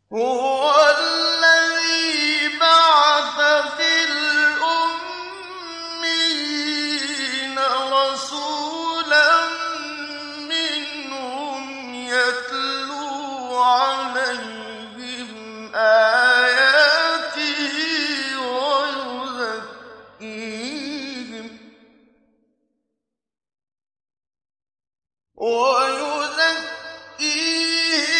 هُوَ الَّذِي بَعَثَ فِي الْأُمِّيِّينَ رَسُولًا مِّنْهُمْ يَتْلُو عَلَيْهِمْ آيَاتِهِ وَيُزَكِّيهِمْ